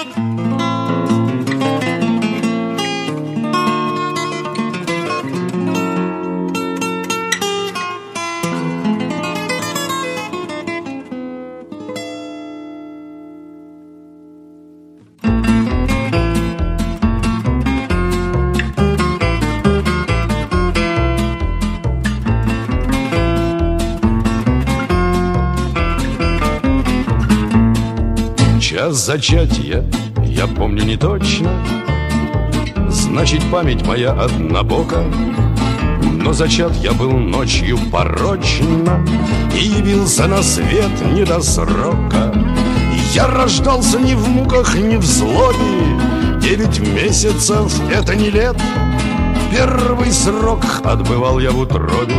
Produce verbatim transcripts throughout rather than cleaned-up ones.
Час зачатия я помню не точно, значит, память моя однобока. Но зачат я был ночью порочно и явился на свет не до срока. Я рождался не в муках, не в злобе. Девять месяцев — это не лет. Первый срок отбывал я в утробе.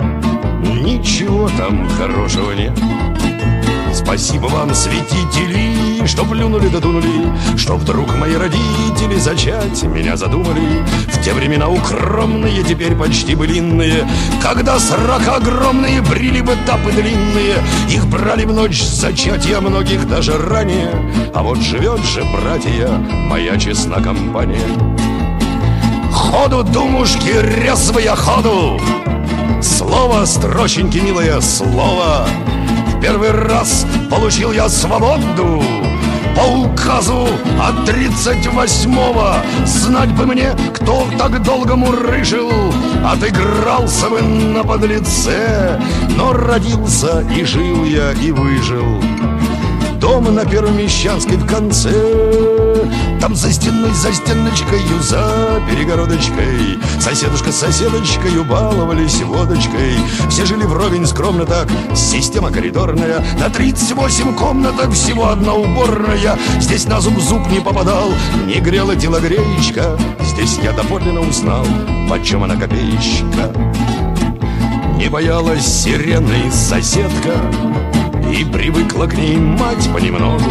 Ничего там хорошего нет. Спасибо вам, святители, что плюнули да дунули, что вдруг мои родители зачать меня задумали. В те времена укромные, теперь почти былинные, когда срока огромные брили бы тапы длинные. Их брали в ночь зачатия многих даже ранее. А вот живет же, братья, моя честна компания. Ходу, думушки, резвые, ходу! Слово, строченьки, милое слово. Первый раз получил я свободу по указу от тридцать восьмого. Знать бы мне, кто так долго мурыжил. Отыгрался бы на подлеце, но родился и жил я, и выжил. Дом на Первомещанской в конце, там за стеной, за стеночкою, за перегородочкой соседушка с соседочкой баловались водочкой. Все жили вровень скромно так, система коридорная. На тридцать восемь комнаток всего одна уборная. Здесь на зуб зуб не попадал, не грела телогреечка. Здесь я доподлинно узнал, почем она копеечка. Не боялась сирены соседка, и привыкла к ней мать понемногу.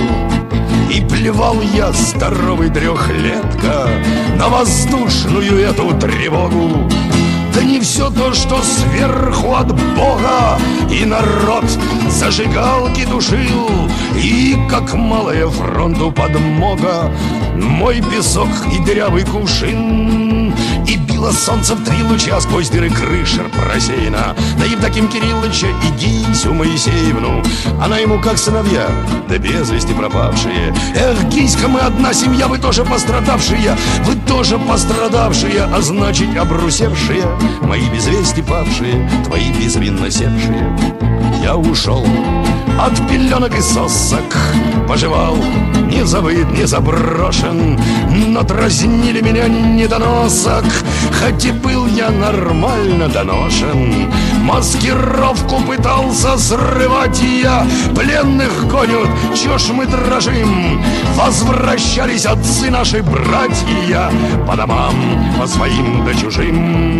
И плевал я, здоровый трехлетка, на воздушную эту тревогу. Да не все то, что сверху от Бога, и народ зажигалки душил, и, как малая фронту подмога, мой песок и дырявый кувшин. И било солнце в три луча сквозь дыры крыши просеяна. Да Евдоким Кирилловича и Гисю Моисеевну, она ему как сыновья, да без вести пропавшие. Эх, Гиська, мы одна семья, вы тоже пострадавшие, вы тоже пострадавшие, а значит обрусевшие, мои без вести павшие, твои безвинно севшие. Я ушел от пеленок и сосок, пожевал, не забыт, не заброшен, но дразнили меня недоносок, хоть и был я нормально доношен. Маскировку пытался срывать я, пленных гонят, чё ж мы дрожим? Возвращались отцы наши братья по домам, по своим да чужим.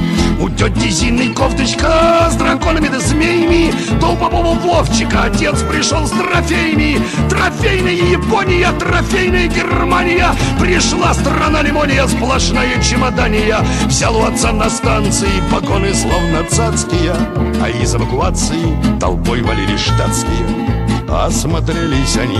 У тети Зины кофточка с драконами да змеями, то у Попова Вовчика отец пришел с трофеями. Трофейная Япония, трофейная Германия, пришла страна лимония, сплошная чемодания. Взял у отца на станции погоны словно цацкие, а из эвакуации толпой валили штатские. Осмотрелись они,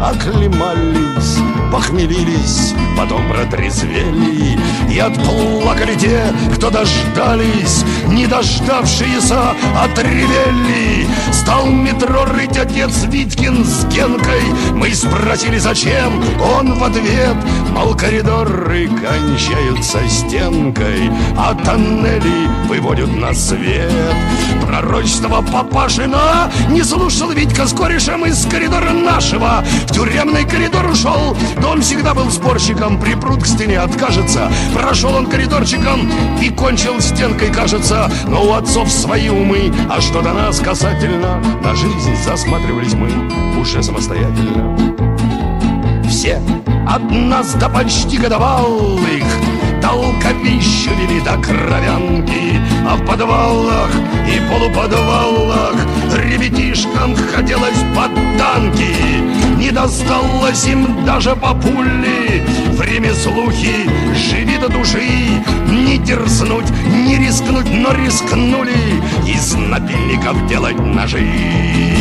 оклемались, похмелились, потом протрезвели. И отплакали те, кто дождались, не дождавшиеся отревели. Стал метро рыть отец Витькин с Генкой. Мы спросили, зачем, он в ответ: мол, коридоры кончаются стенкой, а тоннели выводят на свет. Пророчество папашина не слушал Витька с корешем из коридора нашего. В тюремный коридор ушел, да он всегда был сборщиком, припрут к стене откажется. Прошел он коридорчиком и кончил стенкой, кажется. Но у отцов свои умы, а что до нас касательно, на жизнь засматривались мы уже самостоятельно. Все от нас до почти годовалых толковищу вели до кровянки, а в подвалах и полуподвалах ребятишкам хотелось под танки. Не досталось им даже по пули. Время слухи, живи до души. Не дерзнуть, не рискнуть, но рискнули из напильников делать ножи.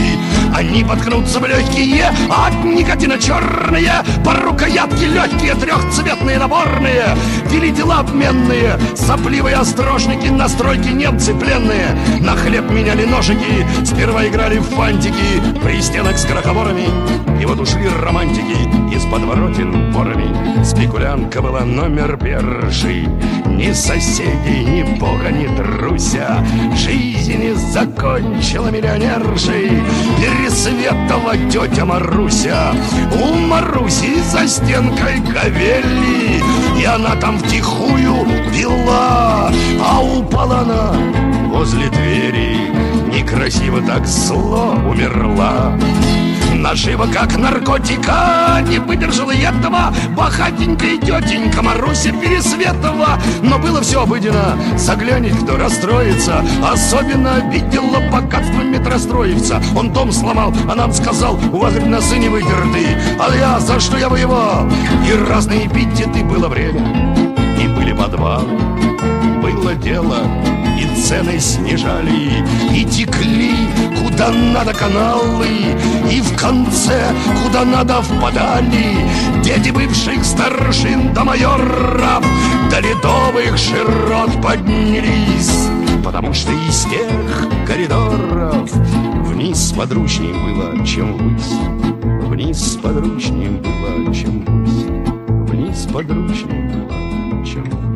Они воткнутся в легкие, от никотина черные, по рукоятке легкие, трехцветные наборные. Вели дела обменные, сопливые острожники, на стройке немцы пленные. На хлеб меняли ножики, сперва играли в фантики, при стенах с крохоборами. И вот ушли романтики из подворотен ворами. Спекулянка была номер первый, ни соседей, ни бога, ни друся. Жизнь не закончила миллионершей Пересветова тетя Маруся. У Маруси за стенкой говели, и она там втихую пила. А упала она возле двери, некрасиво так зло умерла. Наживо как наркотика, не выдержала и этого богатенькая тетенька Маруся Пересветова. Но было все обыденно, заглянет, кто расстроится. Особенно обидела богатство метростроевца. Он дом сломал, а нам сказал: у вас, говорит, носы не вытерты. А я, за что я воевал? И разные эпитеты. Было время, и были подвалы, было дело, и цены снижали, и текли куда надо каналы, и в конце куда надо впадали дети бывших старшин до майоров, до ледовых широт поднялись, потому что из тех коридоров вниз подручней было, чем ввысь. Вниз подручней было, чем ввысь. Вниз подручней было, чем ввысь.